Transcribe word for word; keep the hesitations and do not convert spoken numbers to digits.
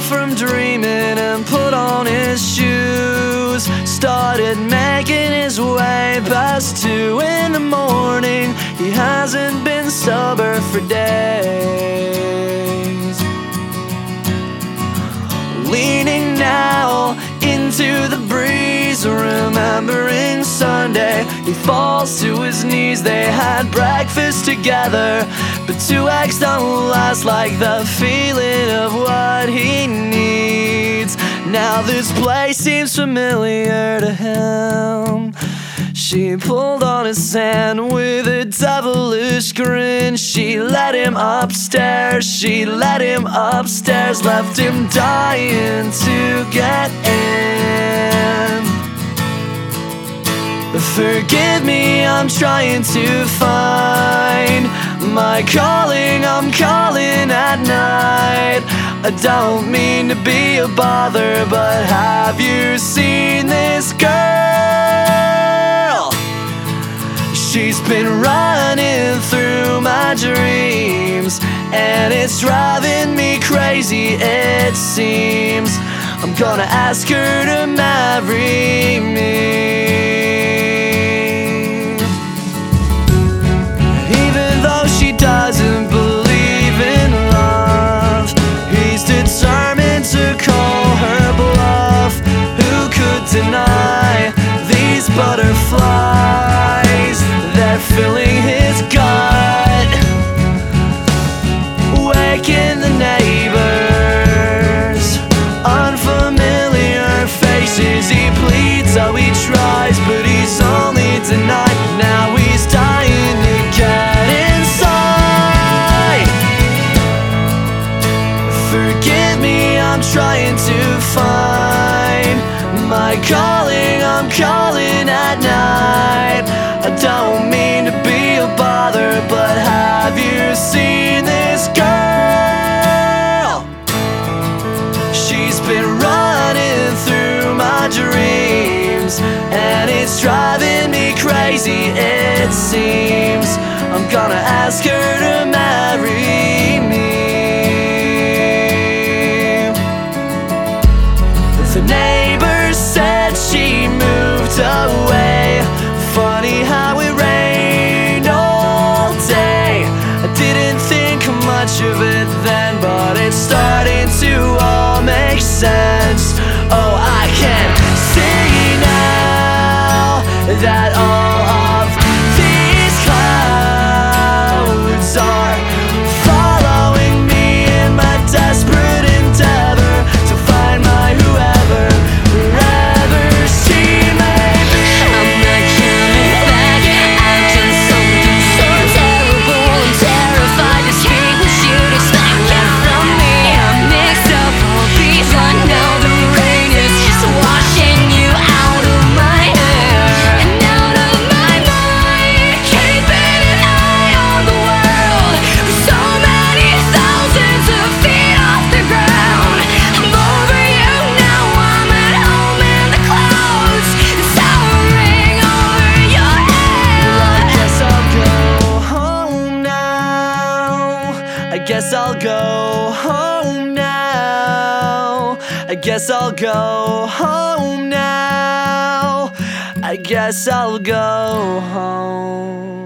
from dreaming and put on his shoes. Started making his way past two in the morning. He hasn't been sober for days. Leaning now into the breeze, remembering Sunday, he falls to his knees. They had breakfast together, but two eggs don't last like the feeling of what he needs. Now this place seems familiar to him. She pulled on his hand with a devilish grin. She led him upstairs, she led him upstairs, left him dying to get in. Forgive me, I'm trying to find my calling, I'm calling at night. I don't mean to be a bother, but have you seen this girl? She's been running through my dreams, and it's driving me crazy, it seems. I'm gonna ask her to marry me. Even though she doesn't believe in love, he's determined to call her bluff. Who could deny these butterflies? They're filling his gut, waking the neighbors. Unfamiliar faces, he pleads, oh he tries, but he's only denied. Now he's dying to get inside. Forgive me, I'm trying to find my calling, I'm calling at night. I don't mean to be a bother, but have you seen this girl? She's been running through my dreams, and it's driving me crazy, it seems. I'm gonna ask her to marry me. The neighbor said she moved away. Funny how it rained all day. I didn't think much of it then, but it's starting to all make sense. Oh, I can see now that all of these clouds are following me in my desperate endeavor to find my whoever, wherever she may be. I'm not coming back. I've done something so terrible. I'm terrified to speak what you'd expect from me. I'm mixed up all these. I know the rain is just washing you out of my hair and out of my mind. Keeping an eye on the world for so many thousands of feet off the ground. I'm over you now. I'm at home in the clouds, towering over your head. I guess I'll go home now. I guess I'll go home now. I guess I'll go home now. I guess I'll go home.